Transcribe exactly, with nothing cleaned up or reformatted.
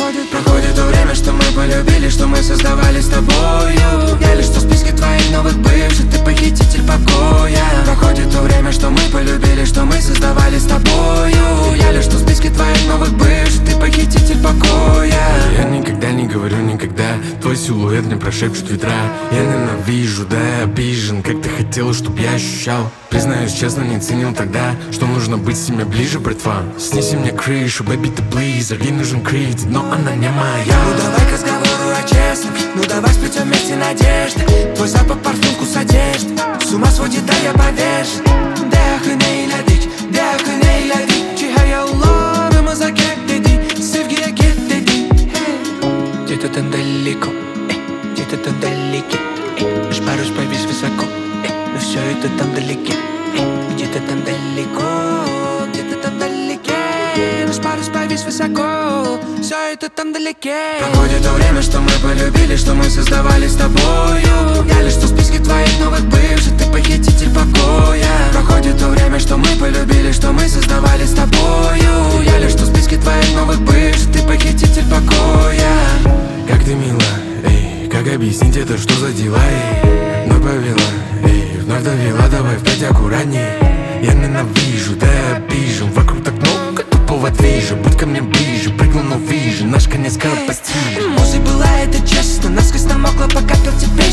проходит, проходит то время, что мы полюбили, что мы создавали с тобою. Я лишь в списке твоих новых бывших, ты похититель покоя. Проходит то время, что мы полюбили, что мы создавали с тобою. Я лишь в списке твоих новых бывших, ты похититель покоя. Я никогда не говорю никогда, твой силуэт мне прошепчут ветра. Я ненавижу, да я обижен, как ты хотела, чтоб я ощущал. Признаюсь честно, не ценил тогда, что нужно быть с ними ближе, братва. Снеси мне крышу, baby, ты please, ей нужен кредит, но она не моя. Ну давай к разговору о честном, ну давай сплетем вместе надежды. Твой запах парфюм, вкус одежды, с ума сводит, да я повешен. Değerli neyledik, değerli neyledik ki hayallarımıza gel dedi, sevgiye git dedi. Где-то там далеко, где-то там далеко, наш парус повис высоко, но все это там далеко. Где-то там далеко, где-то там далеко, наш парус повис высоко, все это там далеко. Проходит то время, что мы полюбили, что мы создавали с тобою. Я лишь в списке твоих новых бывших, ты похититель покоя. Проходит то время, что мы полюбили, что мы создавали с тобою. Я лишь в списке твоих новых бывших, ты похититель покоя. Как ты мила, эй, как объяснить это, что за дела, эй? Вновь повела, эй, вновь довела, давай впять аккуратней. Я ненавижу, да я обижен, вокруг так много тупого движа. Будь ко мне ближе, прыгнул, но вижу, наш конец скоро постижен. Музой была это честно, насквозь намокла, пока пел тебе